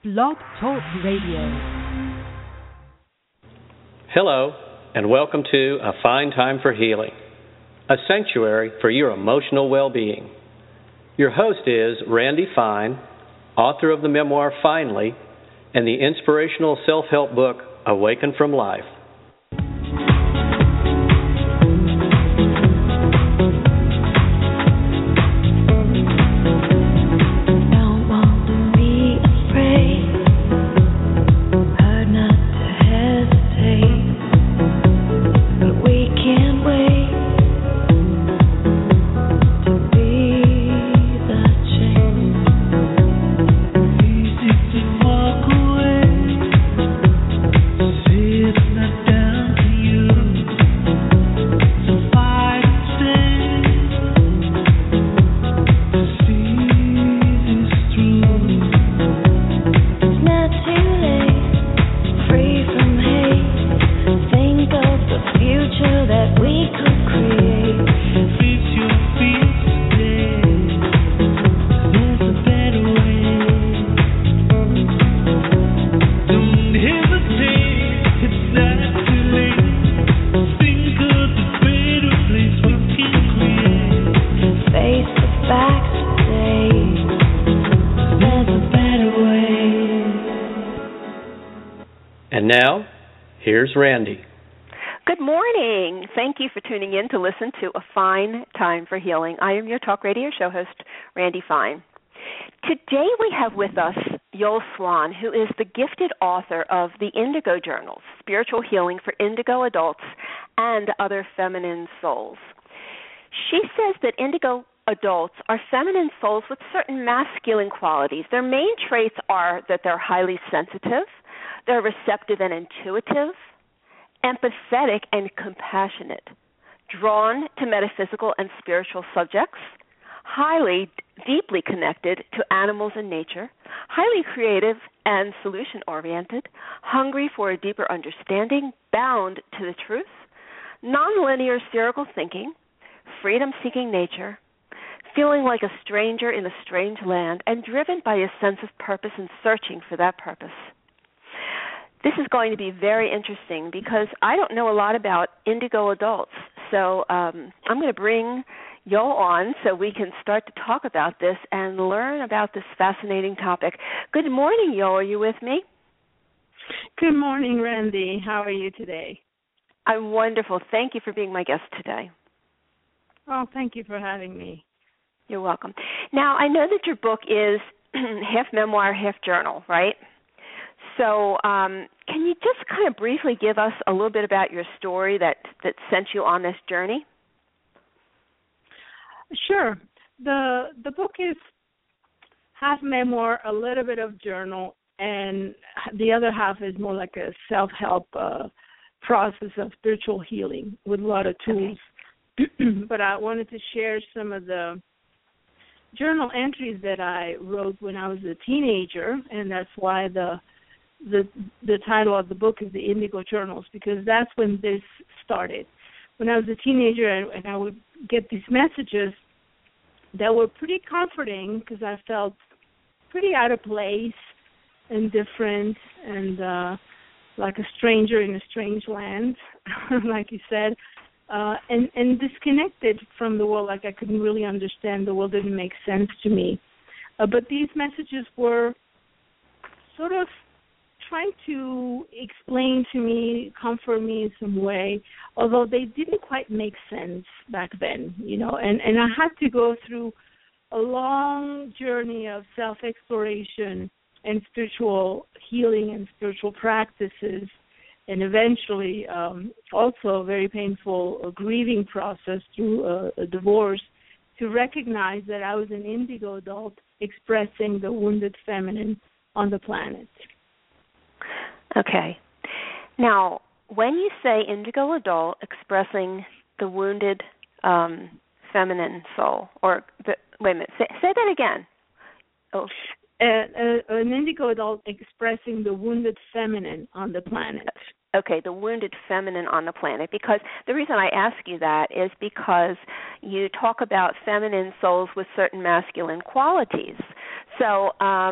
Blog Talk Radio. Hello, and welcome to A Fine Time for Healing, a sanctuary for your emotional well-being. Your host is Randy Fine, author of the memoir Finally, and the inspirational self-help book Awaken from Life. And now, here's Randy. Good morning. Thank you for tuning in to listen to A Fine Time for Healing. I am your talk radio show host, Randy Fine. Today we have with us Yoel Swan, who is the gifted author of the Indigo Journals, Spiritual Healing for Indigo Adults and Other Feminine Souls. She says that indigo adults are feminine souls with certain masculine qualities. Their main traits are that they're highly sensitive, they're receptive and intuitive, empathetic and compassionate, drawn to metaphysical and spiritual subjects, highly, deeply connected to animals and nature, highly creative and solution-oriented, hungry for a deeper understanding, bound to the truth, nonlinear spherical thinking, freedom-seeking nature, feeling like a stranger in a strange land, and driven by a sense of purpose and searching for that purpose. This is going to be very interesting because I don't know a lot about indigo adults. So I'm going to bring Yoel on so we can start to talk about this and learn about this fascinating topic. Good morning, Yoel. Are you with me? Good morning, Randy. How are you today? I'm wonderful. Thank you for being my guest today. Oh, thank you for having me. You're welcome. Now, I know that your book is half memoir, half journal, right? So can you just kind of briefly give us a little bit about your story that sent you on this journey? Sure. The book is half memoir, a little bit of journal, and the other half is more like a self-help process of spiritual healing with a lot of tools. Okay. But I wanted to share some of the journal entries that I wrote when I was a teenager, and that's why the title of the book is the Indigo Journals, because that's when this started. When I was a teenager and I would get these messages that were pretty comforting because I felt pretty out of place and different and like a stranger in a strange land, like you said, and disconnected from the world, like I couldn't really understand. The world didn't make sense to me. But these messages were sort of trying to explain to me, comfort me in some way, although they didn't quite make sense back then, you know, and I had to go through a long journey of self-exploration and spiritual healing and spiritual practices, and eventually also a very painful grieving process through a divorce to recognize that I was an indigo adult expressing the wounded feminine on the planet. Okay. Now, when you say indigo adult expressing the wounded feminine soul, or wait a minute, say that again. Oh. An indigo adult expressing the wounded feminine on the planet. Okay, the wounded feminine on the planet. Because the reason I ask you that is because you talk about feminine souls with certain masculine qualities. So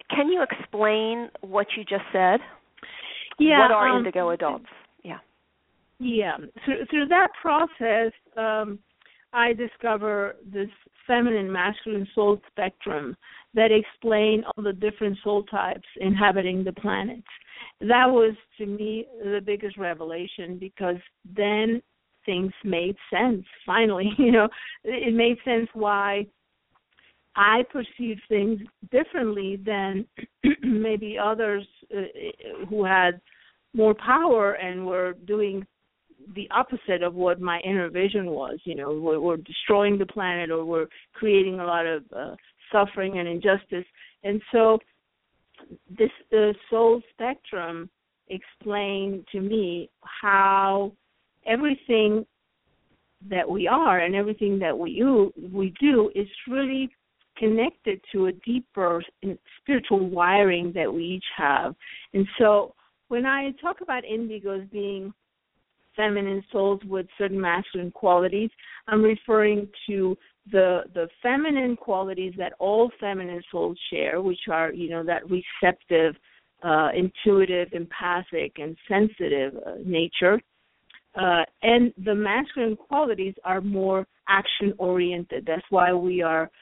can you explain what you just said? Yeah. What are indigo adults? Yeah. Yeah. Through that process, I discover this feminine, masculine soul spectrum that explain all the different soul types inhabiting the planet. That was, to me, the biggest revelation, because then things made sense. Finally, it made sense why I perceived things differently than maybe others who had more power and were doing the opposite of what my inner vision was. We're destroying the planet, or we're creating a lot of suffering and injustice. And so this soul spectrum explained to me how everything that we are and everything that we do is really connected to a deeper spiritual wiring that we each have. And so when I talk about indigos being feminine souls with certain masculine qualities, I'm referring to the feminine qualities that all feminine souls share, which are, that receptive, intuitive, empathic, and sensitive nature. And the masculine qualities are more action-oriented. That's why we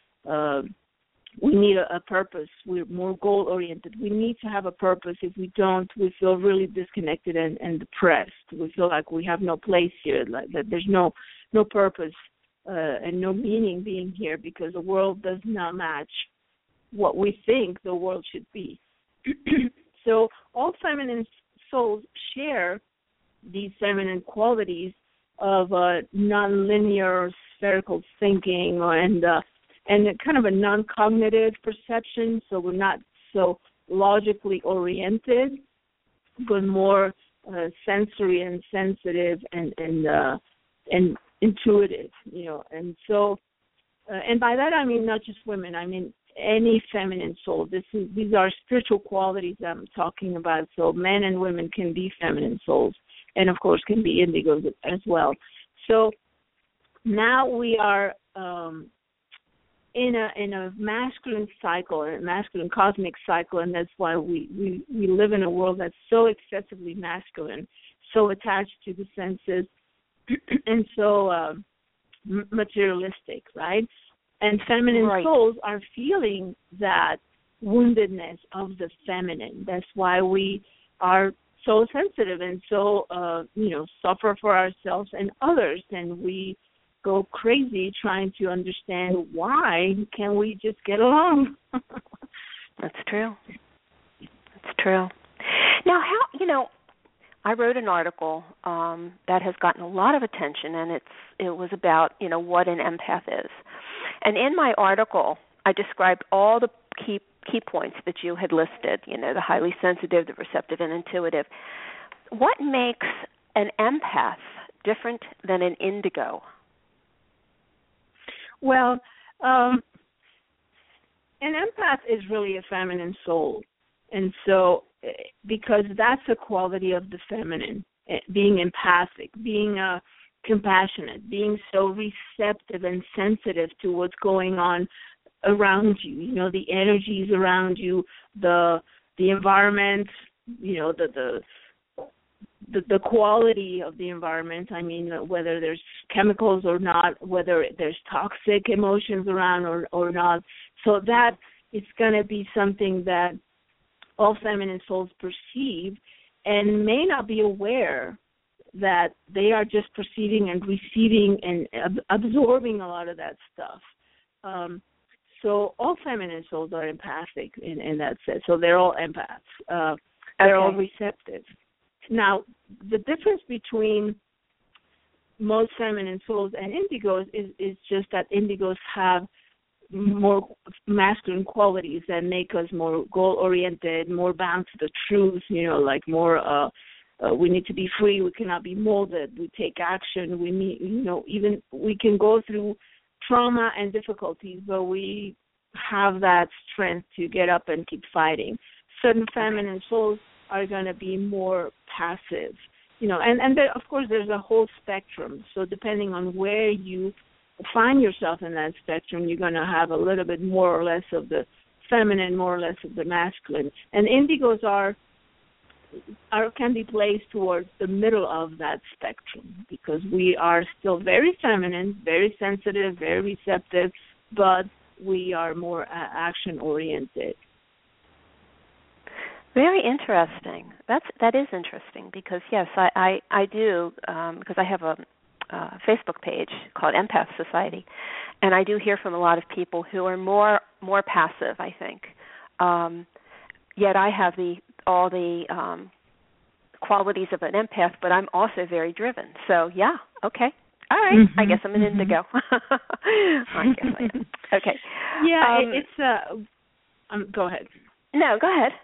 need a purpose. We're more goal-oriented. We need to have a purpose. If we don't, we feel really disconnected and depressed. We feel like we have no place here, like that there's no purpose and no meaning being here, because the world does not match what we think the world should be. So all feminine souls share these feminine qualities of nonlinear spherical thinking and kind of a non-cognitive perception. So we're not so logically oriented, but more sensory and sensitive and intuitive, And so, and by that I mean not just women. I mean any feminine soul. These are spiritual qualities that I'm talking about. So men and women can be feminine souls, and of course can be indigos as well. So now we are in a masculine cycle, a masculine cosmic cycle, and that's why we live in a world that's so excessively masculine, so attached to the senses, and so materialistic, right? And feminine souls are feeling that woundedness of the feminine. That's why we are so sensitive and so, suffer for ourselves and others, and we go crazy trying to understand why can't we just get along. That's true. That's true. Now, I wrote an article that has gotten a lot of attention, and it was about, what an empath is. And in my article, I described all the key points that you had listed, the highly sensitive, the receptive, and intuitive. What makes an empath different than an indigo? Well, an empath is really a feminine soul. And so, because that's a quality of the feminine, being empathic, being compassionate, being so receptive and sensitive to what's going on around you, the energies around you, the environment, the quality of the environment. I mean, whether there's chemicals or not, whether there's toxic emotions around or not. So that is going to be something that all feminine souls perceive and may not be aware that they are just perceiving and receiving and absorbing a lot of that stuff. So all feminine souls are empathic in that sense. So they're all empaths. They're all receptive. Now, the difference between most feminine souls and indigos is just that indigos have more masculine qualities that make us more goal-oriented, more bound to the truth, like more we need to be free, we cannot be molded, we take action, we need, even we can go through trauma and difficulties, but we have that strength to get up and keep fighting. Certain feminine souls are going to be more passive, and there, of course, there's a whole spectrum. So depending on where you find yourself in that spectrum, you're going to have a little bit more or less of the feminine, more or less, of the masculine. And indigos can be placed towards the middle of that spectrum, because we are still very feminine, very sensitive, very receptive, but we are more action-oriented. Very interesting. That is interesting, because yes, I do, because I have a Facebook page called Empath Society, and I do hear from a lot of people who are more passive, I think. Yet I have all the qualities of an empath, but I'm also very driven. So yeah, okay. All right. Mm-hmm. I guess I'm an indigo. I guess I am. Okay. Yeah, it's go ahead. No, go ahead.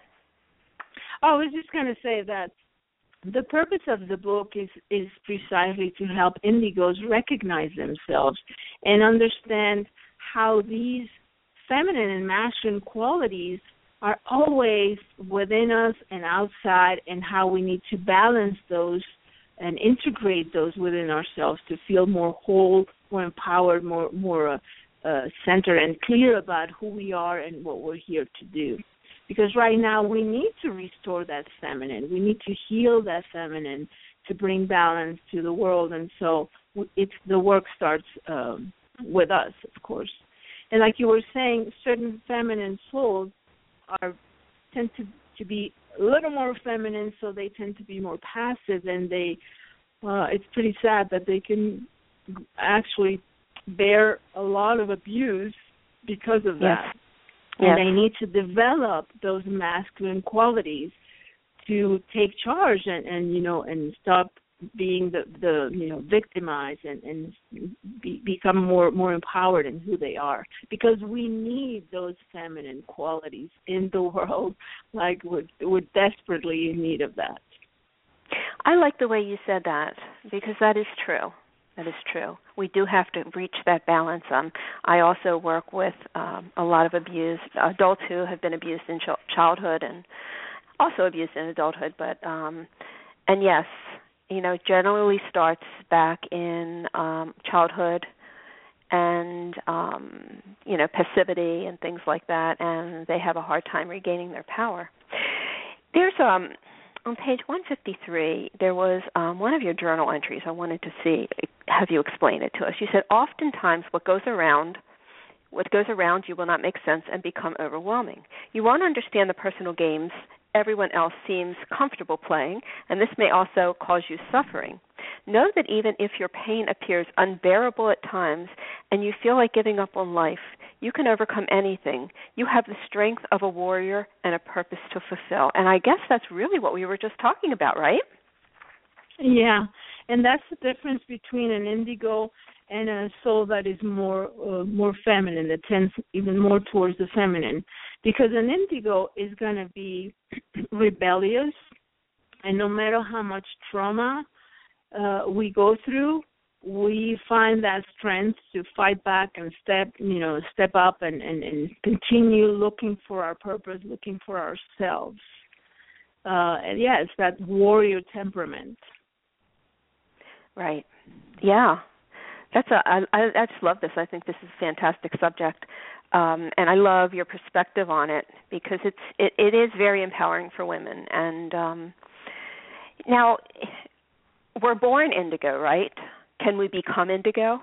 I was just going to say that the purpose of the book is precisely to help indigos recognize themselves and understand how these feminine and masculine qualities are always within us and outside, and how we need to balance those and integrate those within ourselves to feel more whole, more empowered, more centered and clear about who we are and what we're here to do. Because right now we need to restore that feminine. We need to heal that feminine to bring balance to the world. And so the work starts with us, of course. And like you were saying, certain feminine souls tend to be a little more feminine, so they tend to be more passive, and it's pretty sad that they can actually bear a lot of abuse because of that. And they need to develop those masculine qualities to take charge and stop being the victimized and become more empowered in who they are, because we need those feminine qualities in the world. Like we're desperately in need of that. I like the way you said that, because that is true. That is true. We do have to reach that balance. I also work with a lot of adults who have been abused in childhood and also abused in adulthood. But and yes, generally starts back in childhood and passivity and things like that, and they have a hard time regaining their power. There's on page 153, there was one of your journal entries. I wanted to have you explain it to us. You said, oftentimes what goes around you will not make sense and become overwhelming. You won't understand the personal games everyone else seems comfortable playing, and this may also cause you suffering. Know that even if your pain appears unbearable at times and you feel like giving up on life, you can overcome anything. You have the strength of a warrior and a purpose to fulfill. And I guess that's really what we were just talking about, right? Yeah, and that's the difference between an indigo and a soul that is more feminine, that tends even more towards the feminine. Because an indigo is going to be rebellious, and no matter how much trauma we go through, we find that strength to fight back and step up and continue looking for our purpose, looking for ourselves. And yeah, it's that warrior temperament. Right. Yeah. I just love this. I think this is a fantastic subject. And I love your perspective on it, because it is very empowering for women. And now, we're born indigo, right? Can we become indigo?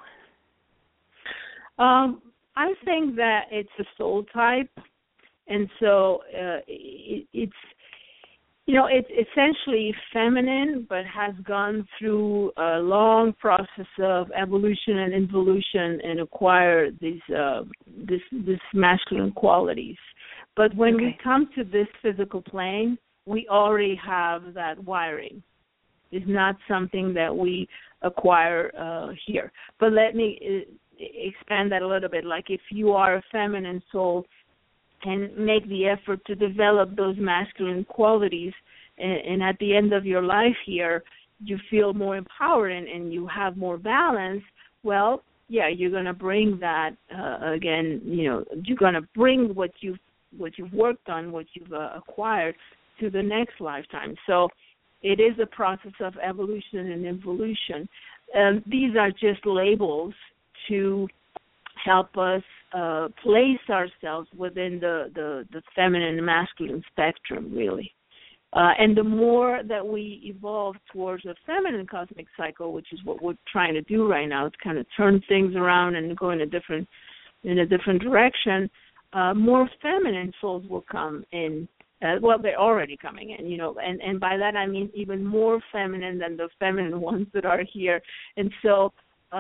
I think that it's a soul type, and so it's essentially feminine, but has gone through a long process of evolution and involution and acquired these masculine qualities. But when we come to this physical plane, we already have that wiring. It's not something that we acquire here. But let me expand that a little bit. Like if you are a feminine soul and make the effort to develop those masculine qualities, and at the end of your life here, you feel more empowered and you have more balance, well, yeah, you're going to bring that again. You're going to bring what you've worked on, what you've acquired, to the next lifetime. So it is a process of evolution and involution. These are just labels to help us place ourselves within the feminine and masculine spectrum, really. And the more that we evolve towards a feminine cosmic cycle, which is what we're trying to do right now, to kind of turn things around and go in a different direction, more feminine souls will come in. Well, they're already coming in, and by that I mean even more feminine than the feminine ones that are here. And so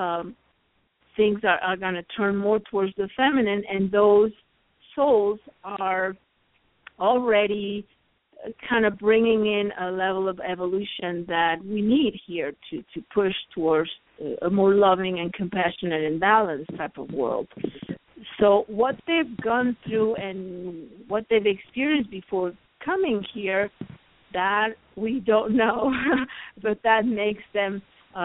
things are going to turn more towards the feminine, and those souls are already kind of bringing in a level of evolution that we need here to push towards a more loving and compassionate and balanced type of world. So what they've gone through and what they've experienced before coming here, that we don't know, but that makes them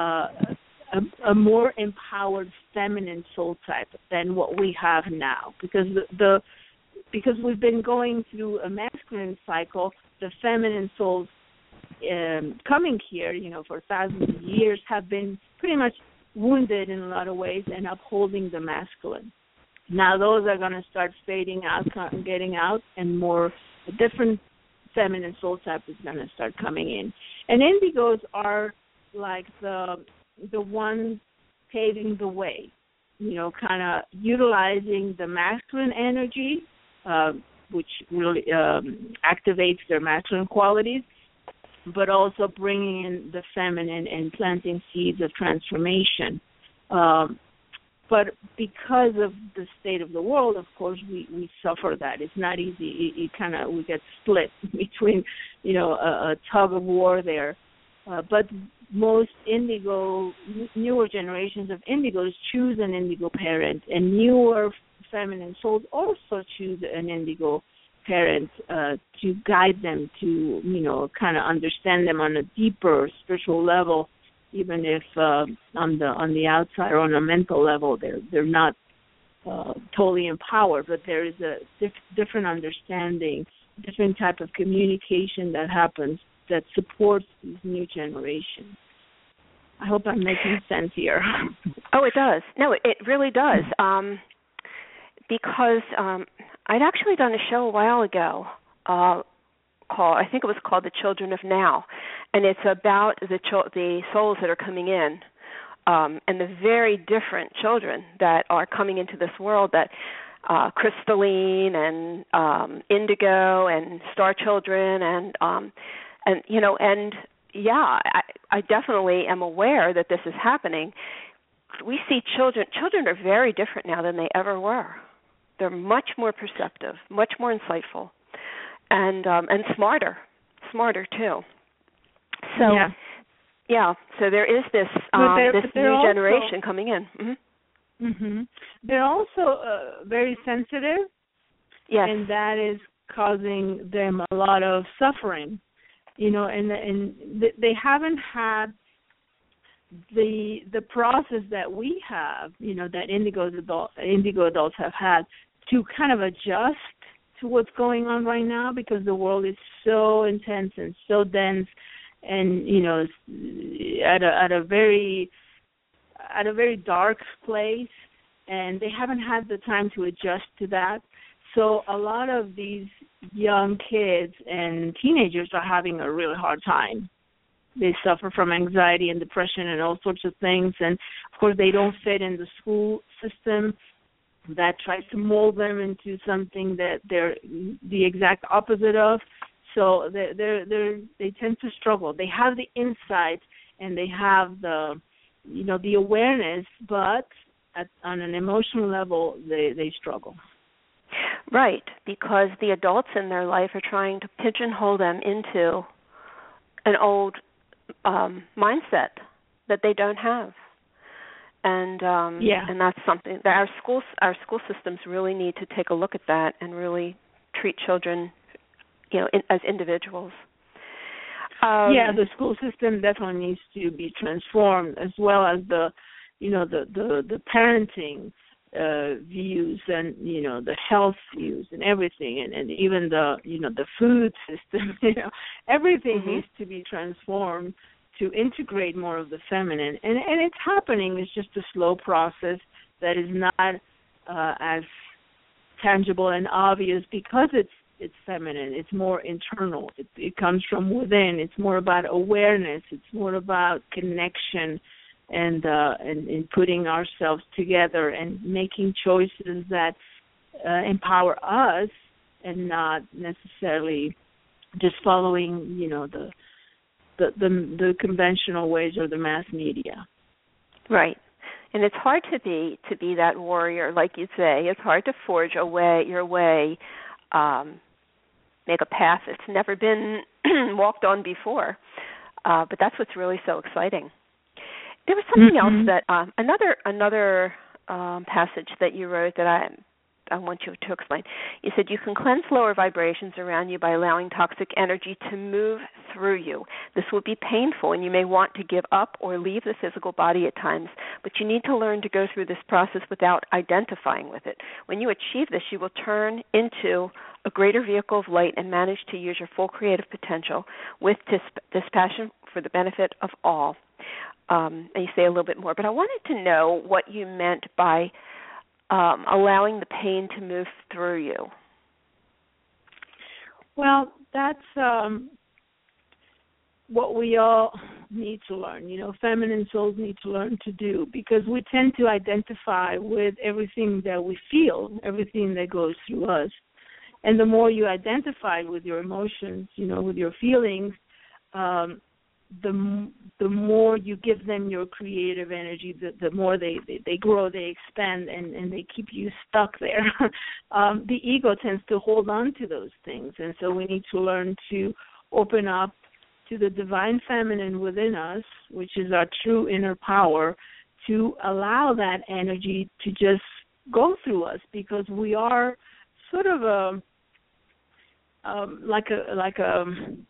a more empowered feminine soul type than what we have now. Because because we've been going through a masculine cycle, the feminine souls coming here, for thousands of years have been pretty much wounded in a lot of ways and upholding the masculine. Now those are going to start fading out, getting out, and more a different feminine soul type is going to start coming in. And indigos are like the ones paving the way, kind of utilizing the masculine energy, which really activates their masculine qualities, but also bringing in the feminine and planting seeds of transformation. But because of the state of the world, of course, we suffer that. It's not easy. We get split between, a tug of war there. But most newer generations of indigos choose an indigo parent, and newer feminine souls also choose an indigo parent to guide them to, kind of understand them on a deeper spiritual level. Even if on the outside or on a mental level they're not totally empowered, but there is a different understanding, different type of communication that happens that supports these new generations. I hope I'm making sense here. Oh, it does. No, it really does. Because I'd actually done a show a while ago I think it was called The Children of Now, and it's about the souls that are coming in, and the very different children that are coming into this world, that crystalline and indigo and star children, I definitely am aware that this is happening. We see children are very different now than they ever were. They're much more perceptive, much more insightful, and smarter too. So so there is this new generation coming in. Mm-hmm. Mm-hmm. They're also very sensitive. Yes, and that is causing them a lot of suffering. And they haven't had the process that we have, that indigo adults have had to kind of adjust to what's going on right now, because the world is so intense and so dense, and at a very dark place, and they haven't had the time to adjust to that. So a lot of these young kids and teenagers are having a really hard time. They suffer from anxiety and depression and all sorts of things, and of course they don't fit in the school system that tries to mold them into something that they're the exact opposite of. So they tend to struggle. They have the insight and they have the awareness, but on an emotional level they struggle. Right, because the adults in their life are trying to pigeonhole them into an old mindset that they don't have, and that's something that our school systems really need to take a look at that and really treat children, as individuals. The school system definitely needs to be transformed, as well as the parenting views and the health views and everything, and even the food system. Everything needs to be transformed to integrate more of the feminine, and it's happening. It's just a slow process that is not as tangible and obvious because it's feminine. It's more internal. It comes from within. It's more about awareness. It's more about connection and putting ourselves together and making choices that empower us and not necessarily just following, the conventional ways or the mass media. Right. And it's hard to be that warrior, like you say. It's hard to forge your way, make a path that's never been walked on before. But that's what's really so exciting. There was something else that another passage that you wrote that I want you to explain. You said you can cleanse lower vibrations around you by allowing toxic energy to move through you. This will be painful, and you may want to give up or leave the physical body at times, but you need to learn to go through this process without identifying with it. When you achieve this, you will turn into a greater vehicle of light and manage to use your full creative potential with this passion for the benefit of all. And you say a little bit more, but I wanted to know what you meant by allowing the pain to move through you. Well, that's what we all need to learn. Feminine souls need to learn to do, because we tend to identify with everything that we feel, everything that goes through us. And the more you identify with your emotions, with your feelings, the more you give them your creative energy, the more they grow, they expand, and they keep you stuck there. The ego tends to hold on to those things, and so we need to learn to open up to the divine feminine within us, which is our true inner power, to allow that energy to just go through us, because we are sort of like a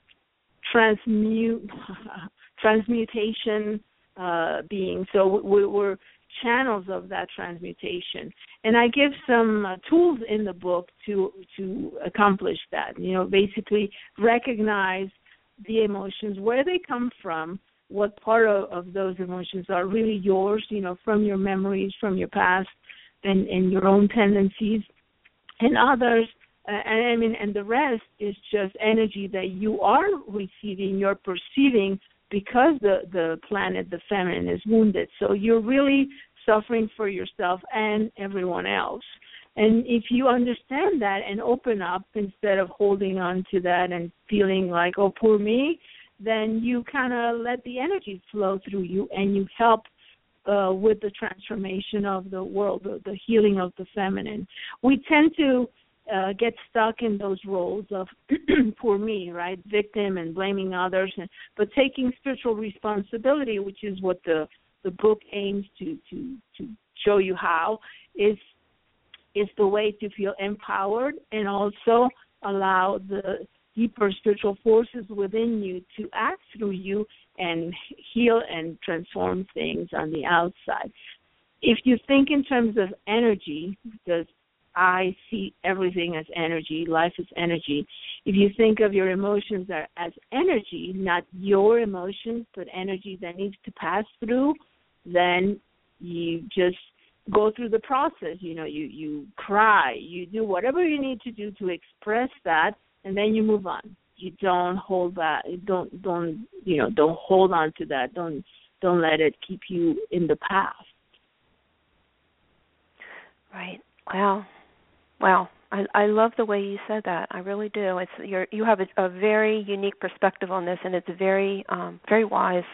transmutation being. So we're channels of that transmutation. And I give some tools in the book to accomplish that. Basically recognize the emotions, where they come from, what part of those emotions are really yours, from your memories, from your past, and your own tendencies, and others. And the rest is just energy that you are receiving, you're perceiving, because the planet, the feminine, is wounded. So you're really suffering for yourself and everyone else. And if you understand that and open up instead of holding on to that and feeling like, oh, poor me, then you kind of let the energy flow through you, and you help with the transformation of the world, the healing of the feminine. We tend to get stuck in those roles of poor me, right, victim and blaming others, but taking spiritual responsibility, which is what the book aims to show you how, is the way to feel empowered and also allow the deeper spiritual forces within you to act through you and heal and transform things on the outside. If you think in terms of energy, because I see everything as energy, life is energy. If you think of your emotions as energy, not your emotions, but energy that needs to pass through, then you just go through the process. You cry, you do whatever you need to do to express that, and then you move on. You don't hold back. Don't hold on to that. Don't let it keep you in the past. Right. Wow. I love the way you said that. I really do. You have a very unique perspective on this, and it's very very wise.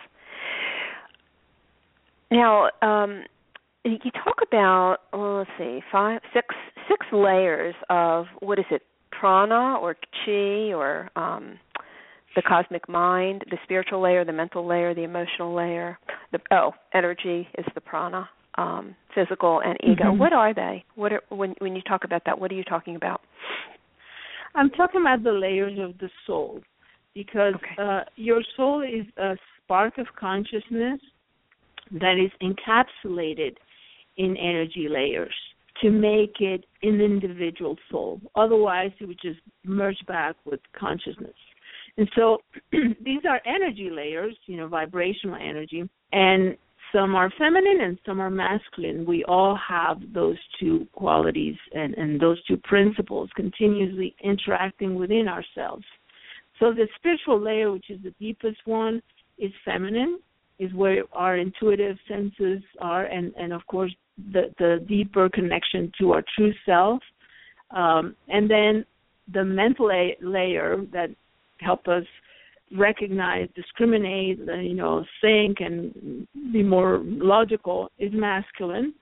Now, you talk about, let's see, 6 layers of, what is it, prana or chi, or the cosmic mind, the spiritual layer, the mental layer, the emotional layer. Energy is the prana, physical and ego. Mm-hmm. What are they? When you talk about that, what are you talking about? I'm talking about the layers of the soul, because your soul is a spark of consciousness that is encapsulated in energy layers to make it an individual soul. Otherwise, it would just merge back with consciousness. And so these are energy layers, vibrational energy, and some are feminine and some are masculine. We all have those two qualities and those two principles continuously interacting within ourselves. So the spiritual layer, which is the deepest one, is feminine, is where our intuitive senses are, and of course the deeper connection to our true self. And then the mental layer that help us recognize, discriminate, think and be more logical is masculine.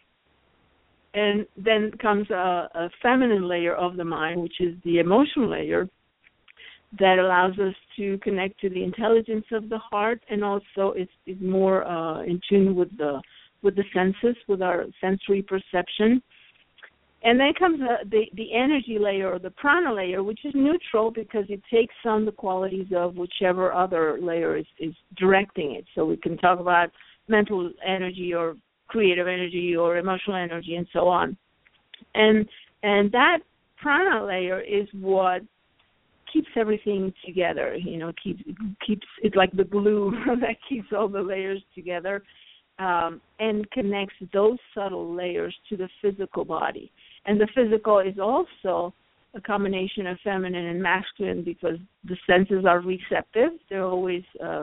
And then comes a feminine layer of the mind, which is the emotional layer, that allows us to connect to the intelligence of the heart, and also is more in tune with the senses, with our sensory perception. And then comes the energy layer, or the prana layer, which is neutral because it takes on the qualities of whichever other layer is directing it. So we can talk about mental energy or creative energy or emotional energy and so on. And that prana layer is what keeps everything together, keeps it's like the glue that keeps all the layers together, and connects those subtle layers to the physical body. And the physical is also a combination of feminine and masculine because the senses are receptive. They're always,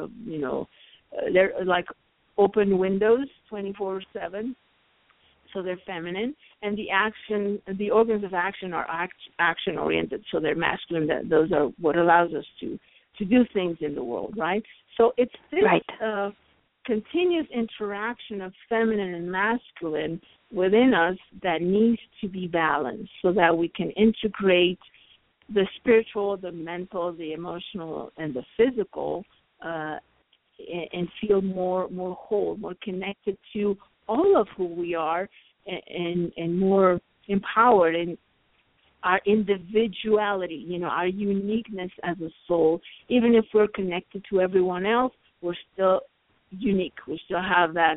they're like open windows 24/7. So they're feminine, and the organs of action are action-oriented, so they're masculine. Those are what allows us to do things in the world, right? So it's this continuous interaction of feminine and masculine within us that needs to be balanced so that we can integrate the spiritual, the mental, the emotional, and the physical and feel more whole, more connected to all of who we are, and more empowered in our individuality, our uniqueness as a soul. Even if we're connected to everyone else, we're still unique. We still have that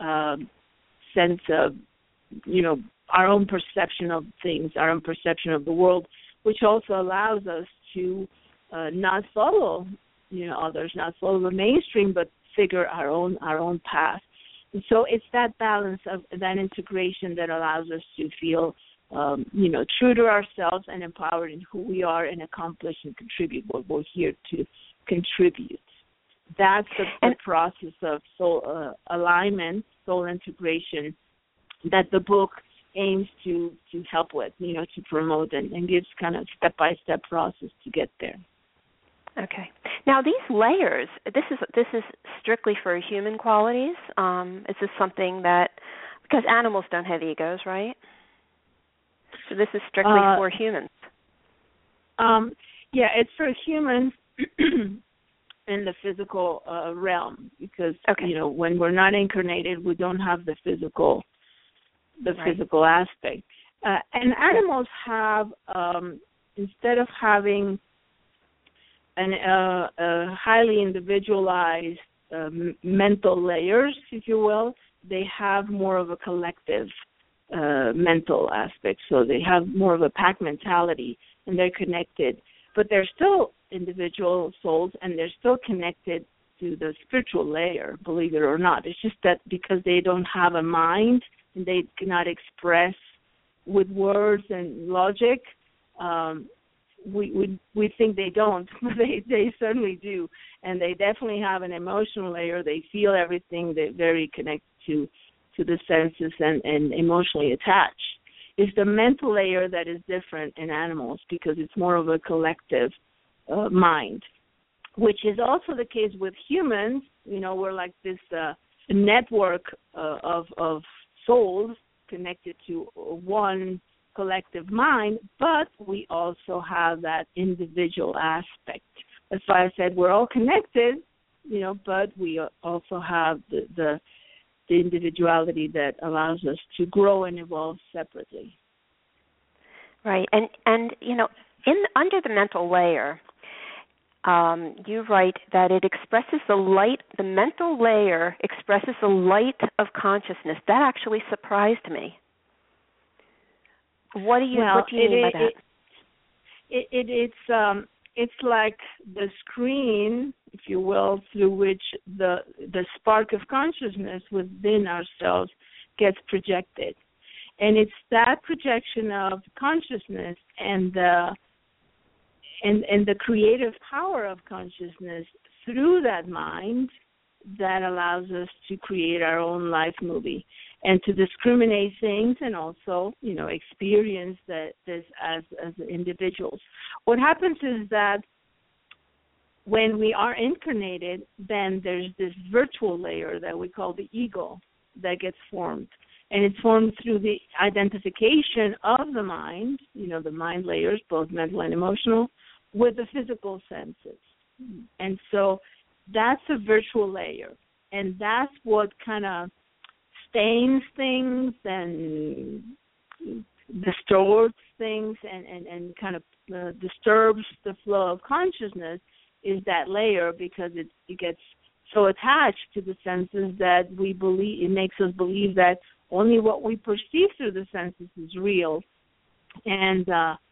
sense of, our own perception of things, our own perception of the world, which also allows us to not follow, others, not follow the mainstream, but figure our own path. And so it's that balance of that integration that allows us to feel, true to ourselves and empowered in who we are and accomplish and contribute what we're here to contribute. That's the process of soul alignment, soul integration that the book aims to help with, to promote and gives kind of step-by-step process to get there. Okay. Now these layers, this is strictly for human qualities. Is this something that, because animals don't have egos, right? So this is strictly for humans. Yeah, it's for humans in the physical realm because when we're not incarnated, we don't have the physical aspect. And animals have instead of having highly individualized mental layers, if you will, they have more of a collective mental aspect. So they have more of a pack mentality, and they're connected. But they're still individual souls, and they're still connected to the spiritual layer, believe it or not. It's just that because they don't have a mind and they cannot express with words and logic, we think they don't, but they certainly do, and they definitely have an emotional layer. They feel everything. They're very connected to the senses and emotionally attached. It's the mental layer that is different in animals because it's more of a collective mind, which is also the case with humans. We're like this network of souls connected to one collective mind, but we also have that individual aspect. That's why I said we're all connected, but we also have the individuality that allows us to grow and evolve separately. Right, and under the mental layer, you write that it expresses the light. The mental layer expresses the light of consciousness. That actually surprised me. What do you mean by that? it's like the screen, if you will, through which the spark of consciousness within ourselves gets projected. And it's that projection of consciousness and the creative power of consciousness through that mind that allows us to create our own life movie and to discriminate things and also, experience this as individuals. What happens is that when we are incarnated, then there's this virtual layer that we call the ego that gets formed. And it's formed through the identification of the mind, the mind layers, both mental and emotional, with the physical senses. And so that's a virtual layer. And that's what kind of stains things and distorts things and kind of disturbs the flow of consciousness is that layer, because it gets so attached to the senses that we believe, it makes us believe that only what we perceive through the senses is real, and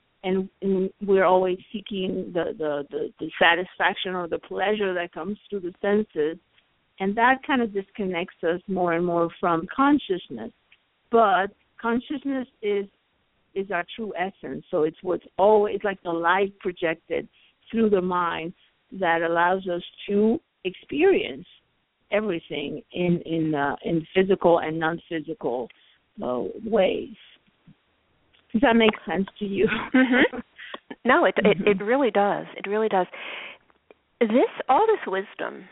we're always seeking the satisfaction or the pleasure that comes through the senses, and that kind of disconnects us more and more from consciousness. But consciousness is our true essence, so it's what's always like the light projected through the mind that allows us to experience everything in physical and non-physical ways. Does that make sense to you? Mm-hmm. No, it really does. It really does. All this wisdom,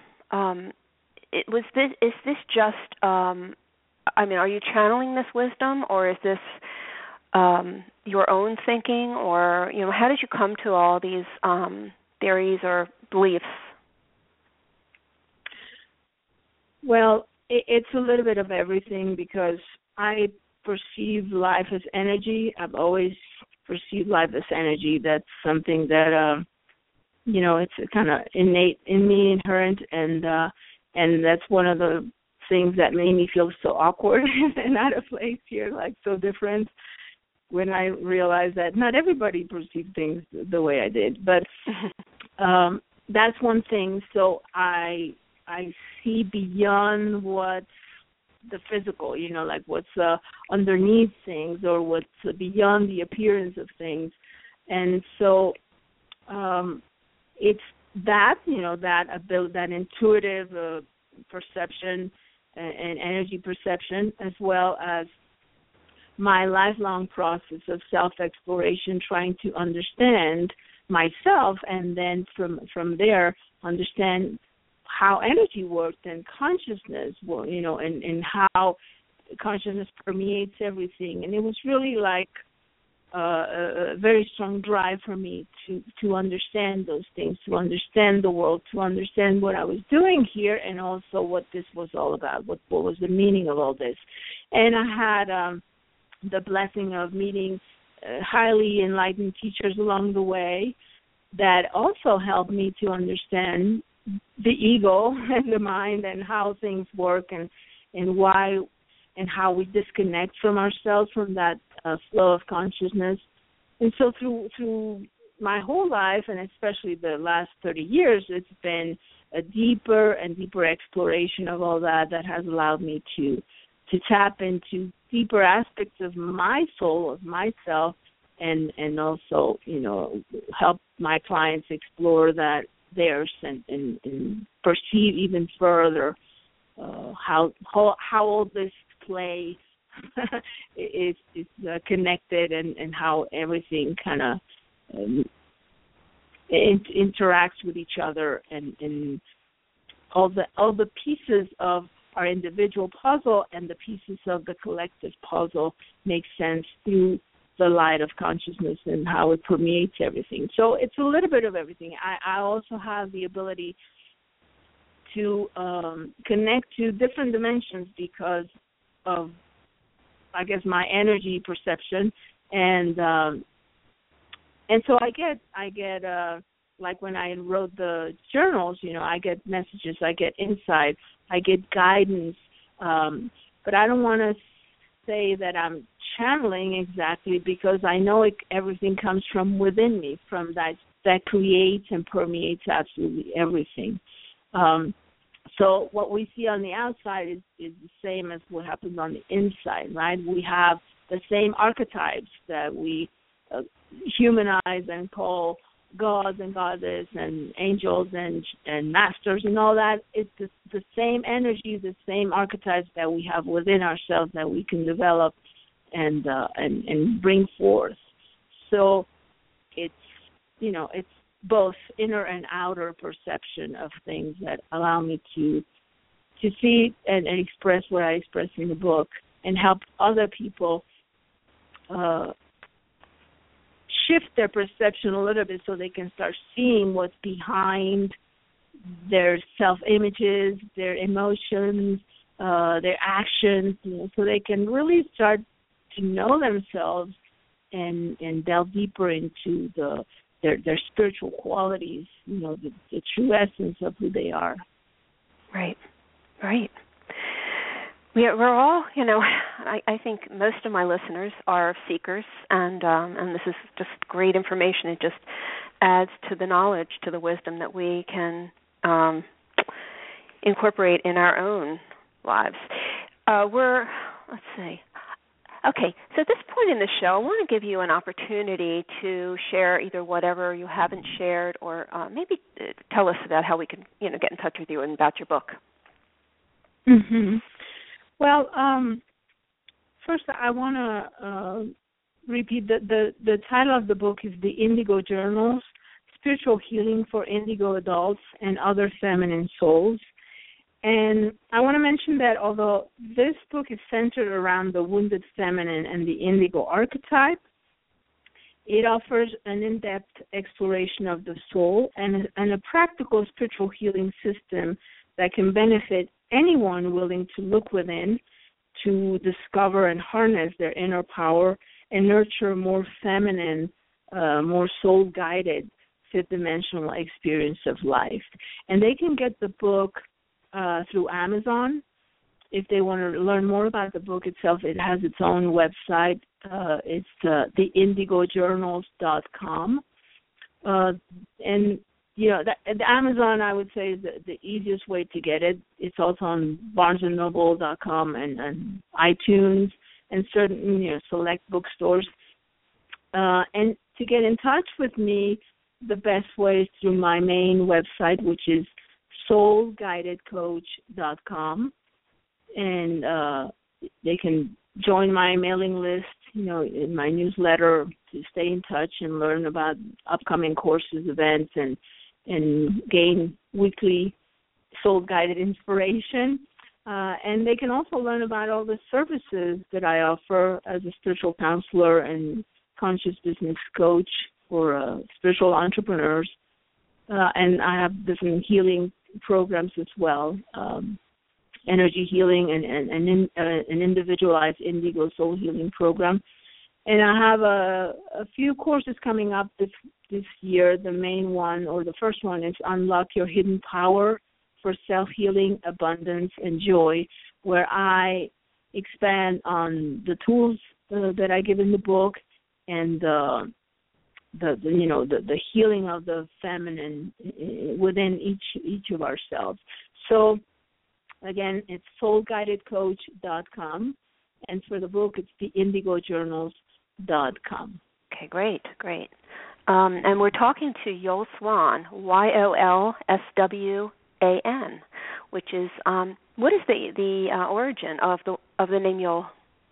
is this just? Are you channeling this wisdom, or is this your own thinking, or how did you come to all these theories or beliefs? Well, it's a little bit of everything, because I perceive life as energy. I've always perceived life as energy. That's something that, it's kind of innate in me, inherent, and that's one of the things that made me feel so awkward and out of place here, like so different, when I realized that not everybody perceived things the way I did. But that's one thing. So I see beyond what's the physical, like what's underneath things, or what's beyond the appearance of things. And so it's that, that intuitive perception and energy perception, as well as my lifelong process of self-exploration, trying to understand myself, and then from there understand how energy worked and consciousness, and how consciousness permeates everything. And it was really like a very strong drive for me to understand those things, to understand the world, to understand what I was doing here, and also what this was all about, what was the meaning of all this. And I had the blessing of meeting highly enlightened teachers along the way that also helped me to understand the ego and the mind and how things work and why and how we disconnect from ourselves, from that flow of consciousness. And so through my whole life, and especially the last 30 years, it's been a deeper and deeper exploration of all that has allowed me to tap into deeper aspects of my soul, of myself, and also, help my clients explore that theirs and perceive even further how all this play is connected, and how everything kind of interacts with each other, and all the pieces of our individual puzzle and the pieces of the collective puzzle make sense through the light of consciousness and how it permeates everything. So it's a little bit of everything. I also have the ability to connect to different dimensions because of, I guess, my energy perception, and so I get like when I wrote the journals, I get messages, I get insight, I get guidance, but I don't want to say that I'm channeling exactly, because I know everything comes from within me, from that that creates and permeates absolutely everything. So what we see on the outside is the same as what happens on the inside, right? We have the same archetypes that we humanize and call gods and goddesses and angels and masters and all that. It's the same energy, the same archetypes that we have within ourselves that we can develop and bring forth. So it's both inner and outer perception of things that allow me to see and express what I express in the book and help other people shift their perception a little bit so they can start seeing what's behind their self-images, their emotions, their actions, so they can really start to know themselves and delve deeper into their spiritual qualities, the true essence of who they are. Right. We're all, I think most of my listeners are seekers, and this is just great information. It just adds to the knowledge, to the wisdom that we can incorporate in our own lives. Let's see. Okay, so at this point in the show, I want to give you an opportunity to share either whatever you haven't shared or maybe tell us about how we can, get in touch with you and about your book. Mm-hmm. Well, first I want to repeat that the title of the book is The Indigo Journals, Spiritual Healing for Indigo Adults and Other Feminine Souls. And I want to mention that although this book is centered around the wounded feminine and the indigo archetype, it offers an in-depth exploration of the soul and a practical spiritual healing system that can benefit anyone willing to look within to discover and harness their inner power and nurture more feminine, more soul-guided, fifth-dimensional experience of life. And they can get the book through Amazon. If they want to learn more about the book itself, it has its own website. It's theindigojournals.com. And, the Amazon, I would say, is the easiest way to get it. It's also on BarnesandNoble.com and iTunes and certain, select bookstores. And to get in touch with me, the best way is through my main website, which is soulguidedcoach.com, and they can join my mailing list, in my newsletter to stay in touch and learn about upcoming courses, events, and gain weekly soul-guided inspiration. And they can also learn about all the services that I offer as a spiritual counselor and conscious business coach for spiritual entrepreneurs. And I have different healing programs as well, energy healing and an individualized indigo soul healing program. And I have a few courses coming up this year. The main one, or the first one, is Unlock Your Hidden Power for Self-Healing, Abundance, and Joy, where I expand on the tools that I give in the book and the healing of the feminine within each of ourselves. So, again, it's soulguidedcoach.com, and for the book, it's theindigojournals.com. Okay, great. And we're talking to Yol Swan, Yolswan, which is what is the origin of the name Yol?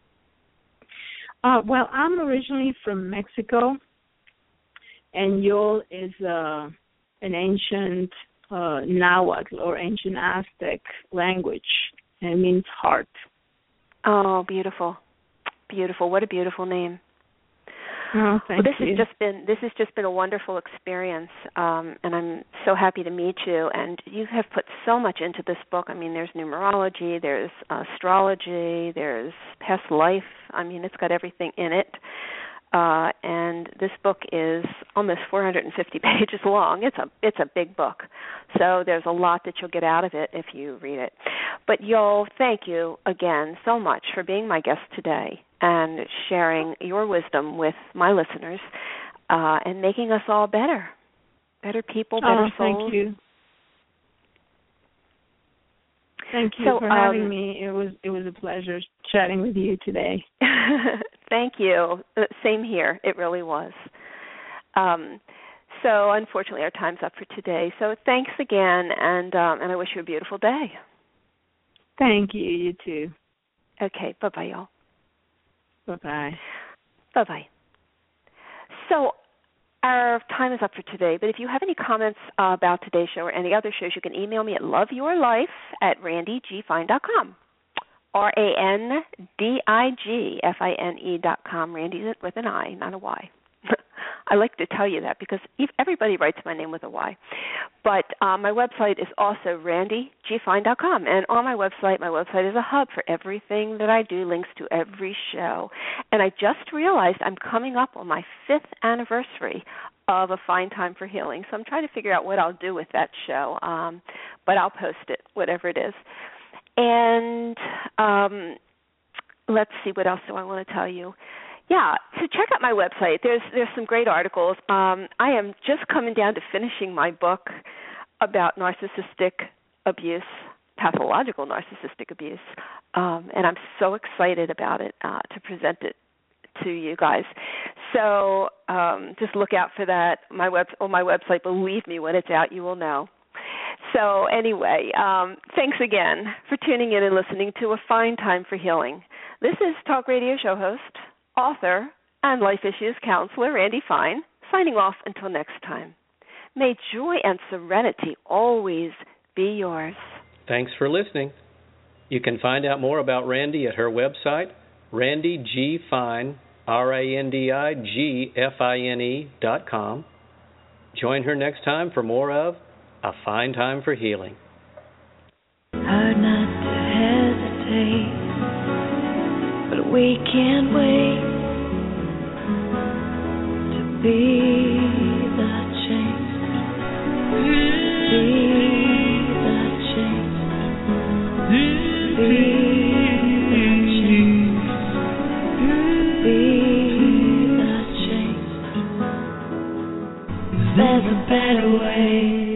Well, I'm originally from Mexico. And Yol is an ancient Nahuatl or ancient Aztec language, and it means heart. Oh, beautiful. What a beautiful name. Oh, thank you. This has just been a wonderful experience, and I'm so happy to meet you. And you have put so much into this book. I mean, there's numerology, there's astrology, there's past life. I mean, it's got everything in it. And this book is almost 450 pages long. It's a big book, so there's a lot that you'll get out of it if you read it. But Yol, thank you again so much for being my guest today and sharing your wisdom with my listeners and making us all better. better people, better souls. Thank you. Thank you for having me. It was a pleasure chatting with you today. Thank you. Same here. It really was. So unfortunately, our time's up for today. So thanks again, and I wish you a beautiful day. Thank you. You too. Okay. Bye-bye, y'all. Bye-bye. Bye-bye. So our time is up for today, but if you have any comments about today's show or any other shows, you can email me at loveyourlife@randigfine.com. RANDIGFINE.com. Randy's with an I, not a Y. I like to tell you that because everybody writes my name with a Y. But my website is also randigfine.com. And on my website is a hub for everything that I do, links to every show. And I just realized I'm coming up on my 5th anniversary of A Fine Time for Healing. So I'm trying to figure out what I'll do with that show. But I'll post it, whatever it is. And let's see, what else do I want to tell you? Yeah, so check out my website. There's some great articles. I am just coming down to finishing my book about narcissistic abuse, pathological narcissistic abuse, and I'm so excited about it to present it to you guys. So just look out for that on my website. Believe me, when it's out, you will know. So anyway, thanks again for tuning in and listening to A Fine Time for Healing. This is Talk Radio show host, author, and life issues counselor Randi Fine, signing off until next time. May joy and serenity always be yours. Thanks for listening. You can find out more about Randi at her website, randigfine, randigfine.com. Join her next time for more of A Fine Time for Healing. Hard not to hesitate, but we can't wait to be the change, be the change, be the change, be the change. There's a better way.